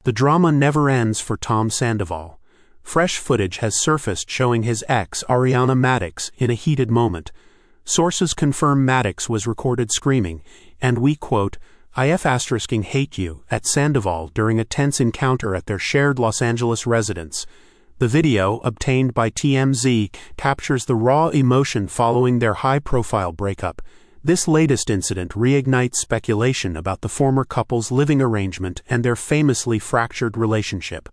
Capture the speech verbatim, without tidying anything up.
The drama never ends for Tom Sandoval. Fresh footage has surfaced showing his ex, Ariana Madix, in a heated moment. Sources confirm Madix was recorded screaming, and we quote, I F asterisking hate you, at Sandoval during a tense encounter at their shared Los Angeles residence. The video, obtained by T M Z, captures the raw emotion following their high-profile breakup. This latest incident reignites speculation about the former couple's living arrangement and their famously fractured relationship.